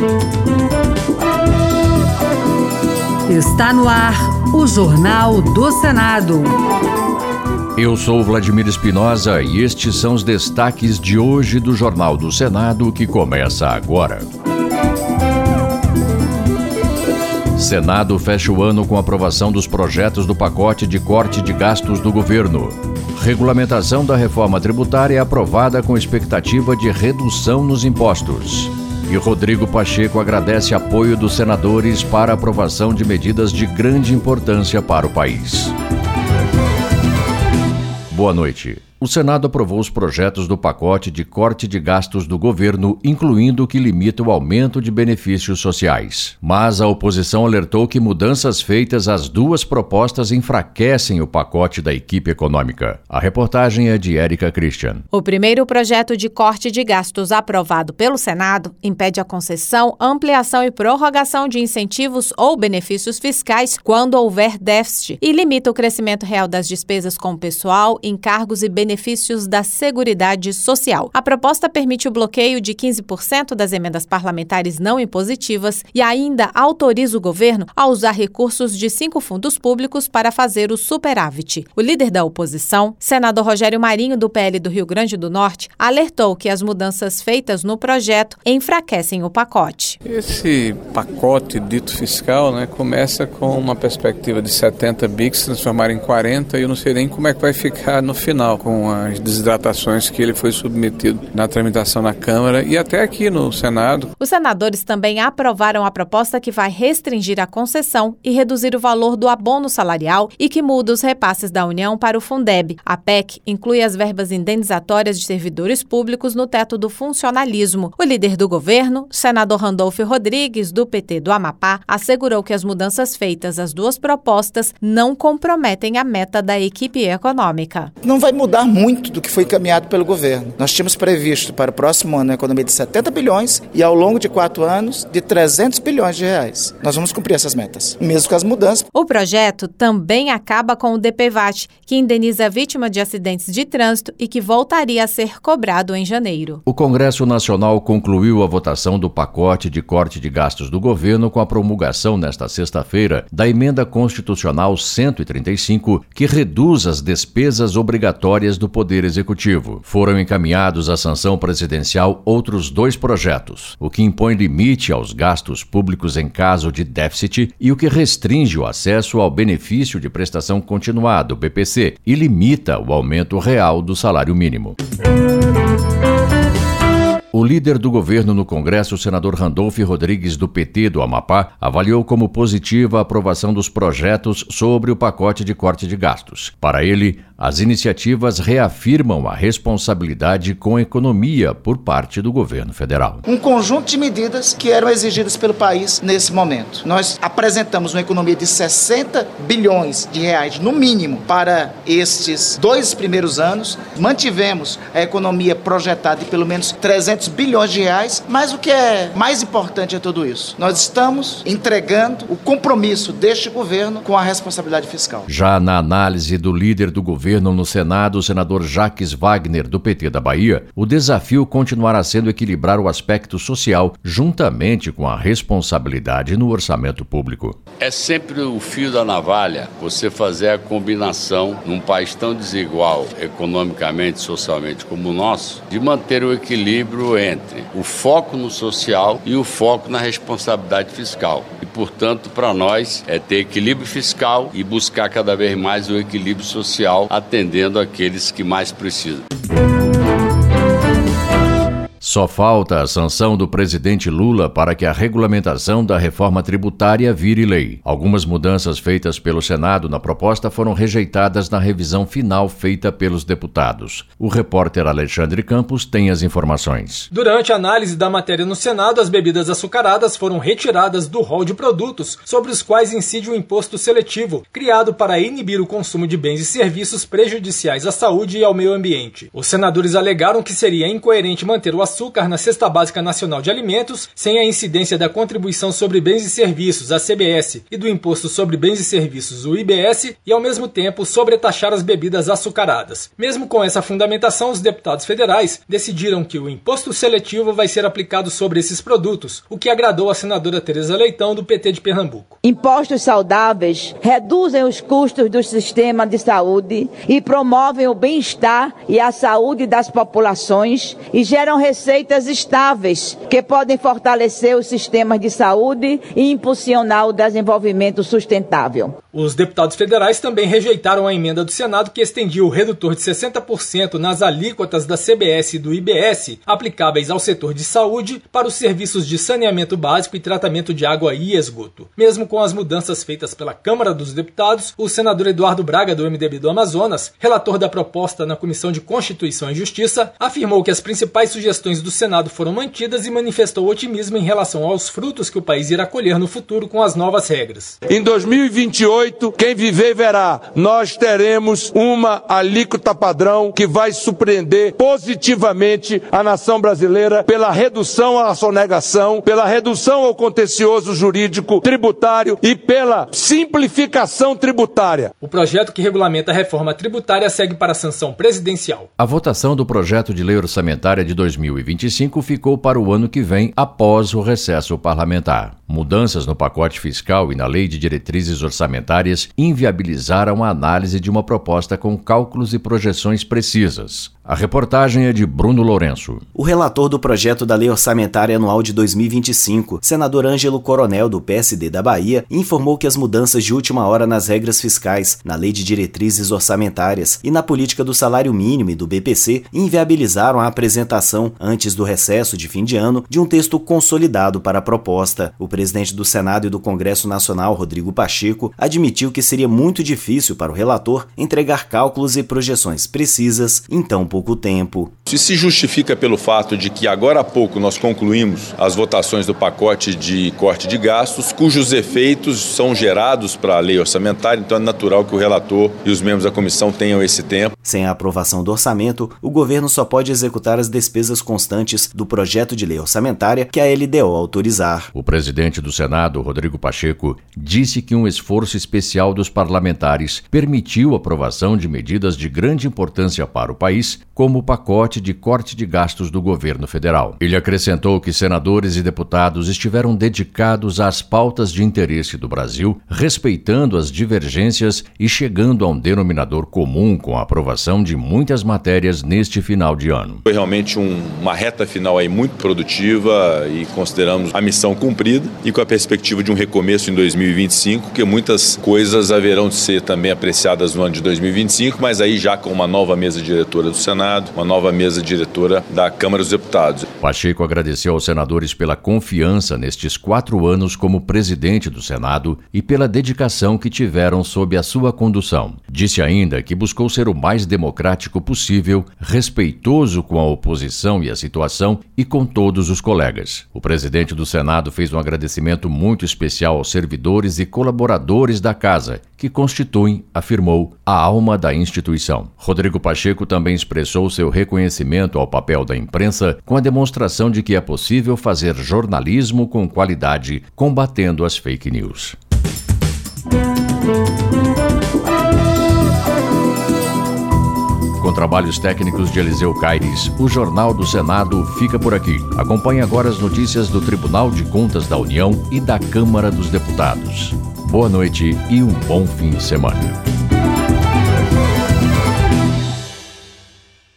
Está no ar o Jornal do Senado. Eu sou Vladimir Espinosa e estes são os destaques de hoje do Jornal do Senado, que começa agora. Senado fecha o ano com a aprovação dos projetos do pacote de corte de gastos do governo. Regulamentação da reforma tributária é aprovada com expectativa de redução nos impostos. E Rodrigo Pacheco agradece apoio dos senadores para a aprovação de medidas de grande importância para o país. Boa noite. O Senado aprovou os projetos do pacote de corte de gastos do governo, incluindo o que limita o aumento de benefícios sociais. Mas a oposição alertou que mudanças feitas às duas propostas enfraquecem o pacote da equipe econômica. A reportagem é de Érica Christian. O primeiro projeto de corte de gastos aprovado pelo Senado impede a concessão, ampliação e prorrogação de incentivos ou benefícios fiscais quando houver déficit e limita o crescimento real das despesas com pessoal, encargos e benefícios da Seguridade Social. A proposta permite o bloqueio de 15% das emendas parlamentares não impositivas e ainda autoriza o governo a usar recursos de 5 fundos públicos para fazer o superávit. O líder da oposição, senador Rogério Marinho, do PL do Rio Grande do Norte, alertou que as mudanças feitas no projeto enfraquecem o pacote. Esse pacote dito fiscal, começa com uma perspectiva de 70 bi que se transformar em 40 e eu não sei nem como é que vai ficar no final, com as desidratações que ele foi submetido na tramitação na Câmara e até aqui no Senado. Os senadores também aprovaram a proposta que vai restringir a concessão e reduzir o valor do abono salarial e que muda os repasses da União para o Fundeb. A PEC inclui as verbas indenizatórias de servidores públicos no teto do funcionalismo. O líder do governo, senador Randolfo Rodrigues, do PT do Amapá, assegurou que as mudanças feitas às duas propostas não comprometem a meta da equipe econômica. Não vai mudar muito do que foi encaminhado pelo governo. Nós tínhamos previsto para o próximo ano uma economia de 70 bilhões e ao longo de 4 anos de 300 bilhões de reais. Nós vamos cumprir essas metas, mesmo com as mudanças. O projeto também acaba com o DPVAT, que indeniza a vítima de acidentes de trânsito e que voltaria a ser cobrado em janeiro. O Congresso Nacional concluiu a votação do pacote de corte de gastos do governo com a promulgação nesta sexta-feira da Emenda Constitucional 135, que reduz as despesas obrigatórias do Poder Executivo. Foram encaminhados à sanção presidencial outros 2 projetos, o que impõe limite aos gastos públicos em caso de déficit e o que restringe o acesso ao benefício de prestação continuada, o BPC, e limita o aumento real do salário mínimo. O líder do governo no Congresso, o senador Randolfo Rodrigues, do PT do Amapá, avaliou como positiva a aprovação dos projetos sobre o pacote de corte de gastos. Para ele, as iniciativas reafirmam a responsabilidade com a economia por parte do governo federal. Um conjunto de medidas que eram exigidas pelo país nesse momento. Nós apresentamos uma economia de 60 bilhões de reais, no mínimo, para estes 2 primeiros anos. Mantivemos a economia projetada de pelo menos 300 bilhões de reais, mas o que é mais importante é tudo isso. Nós estamos entregando o compromisso deste governo com a responsabilidade fiscal. Já na análise do líder do governo no Senado, o senador Jacques Wagner, do PT da Bahia, o desafio continuará sendo equilibrar o aspecto social juntamente com a responsabilidade no orçamento público. É sempre o fio da navalha você fazer a combinação num país tão desigual economicamente e socialmente como o nosso, de manter o equilíbrio entre o foco no social e o foco na responsabilidade fiscal. E, portanto, para nós é ter equilíbrio fiscal e buscar cada vez mais o equilíbrio social, atendendo aqueles que mais precisam. Só falta a sanção do presidente Lula para que a regulamentação da reforma tributária vire lei. Algumas mudanças feitas pelo Senado na proposta foram rejeitadas na revisão final feita pelos deputados. O repórter Alexandre Campos tem as informações. Durante a análise da matéria no Senado, as bebidas açucaradas foram retiradas do rol de produtos sobre os quais incide o imposto seletivo, criado para inibir o consumo de bens e serviços prejudiciais à saúde e ao meio ambiente. Os senadores alegaram que seria incoerente manter o açúcar açúcar na Cesta Básica Nacional de Alimentos, sem a incidência da Contribuição sobre Bens e Serviços, a CBS, e do Imposto sobre Bens e Serviços, o IBS, e ao mesmo tempo sobretaxar as bebidas açucaradas. Mesmo com essa fundamentação, os deputados federais decidiram que o imposto seletivo vai ser aplicado sobre esses produtos, o que agradou a senadora Tereza Leitão, do PT de Pernambuco. Impostos saudáveis reduzem os custos do sistema de saúde e promovem o bem-estar e a saúde das populações e geram receitas estáveis que podem fortalecer os sistemas de saúde e impulsionar o desenvolvimento sustentável. Os deputados federais também rejeitaram a emenda do Senado que estendia o redutor de 60% nas alíquotas da CBS e do IBS aplicáveis ao setor de saúde para os serviços de saneamento básico e tratamento de água e esgoto. Mesmo com as mudanças feitas pela Câmara dos Deputados, o senador Eduardo Braga, do MDB do Amazonas, relator da proposta na Comissão de Constituição e Justiça, afirmou que as principais sugestões do Senado foram mantidas e manifestou otimismo em relação aos frutos que o país irá colher no futuro com as novas regras. Em 2028, quem viver verá, nós teremos uma alíquota padrão que vai surpreender positivamente a nação brasileira pela redução à sonegação, pela redução ao contencioso jurídico tributário e pela simplificação tributária. O projeto que regulamenta a reforma tributária segue para a sanção presidencial. A votação do projeto de lei orçamentária de 2025 ficou para o ano que vem, após o recesso parlamentar. Mudanças no pacote fiscal e na lei de diretrizes orçamentárias inviabilizaram a análise de uma proposta com cálculos e projeções precisas. A reportagem é de Bruno Lourenço. O relator do projeto da Lei Orçamentária Anual de 2025, senador Ângelo Coronel, do PSD da Bahia, informou que as mudanças de última hora nas regras fiscais, na Lei de Diretrizes Orçamentárias e na política do salário mínimo e do BPC inviabilizaram a apresentação, antes do recesso de fim de ano, de um texto consolidado para a proposta. O presidente do Senado e do Congresso Nacional, Rodrigo Pacheco, admitiu que seria muito difícil para o relator entregar cálculos e projeções precisas em tão pouco tempo. Isso se justifica pelo fato de que agora há pouco nós concluímos as votações do pacote de corte de gastos, cujos efeitos são gerados para a lei orçamentária, então é natural que o relator e os membros da comissão tenham esse tempo. Sem a aprovação do orçamento, o governo só pode executar as despesas constantes do projeto de lei orçamentária que a LDO autorizar. O presidente do Senado, Rodrigo Pacheco, disse que um esforço especial dos parlamentares permitiu a aprovação de medidas de grande importância para o país, como o pacote de corte de gastos do governo federal. Ele acrescentou que senadores e deputados estiveram dedicados às pautas de interesse do Brasil, respeitando as divergências e chegando a um denominador comum com a aprovação de muitas matérias neste final de ano. Foi realmente uma reta final aí muito produtiva e consideramos a missão cumprida e com a perspectiva de um recomeço em 2025, que muitas coisas haverão de ser também apreciadas no ano de 2025, mas aí já com uma nova mesa diretora do Senado, uma nova mesa diretora da Câmara dos Deputados. Pacheco agradeceu aos senadores pela confiança nestes 4 anos como presidente do Senado e pela dedicação que tiveram sob a sua condução. Disse ainda que buscou ser o mais democrático possível, respeitoso com a oposição e a situação e com todos os colegas. O presidente do Senado fez um agradecimento muito especial aos servidores e colaboradores da casa, que constituem, afirmou, a alma da instituição. Rodrigo Pacheco também expressou seu reconhecimento ao papel da imprensa com a demonstração de que é possível fazer jornalismo com qualidade, combatendo as fake news. Com trabalhos técnicos de Eliseu Caires, o Jornal do Senado fica por aqui. Acompanhe agora as notícias do Tribunal de Contas da União e da Câmara dos Deputados. Boa noite e um bom fim de semana.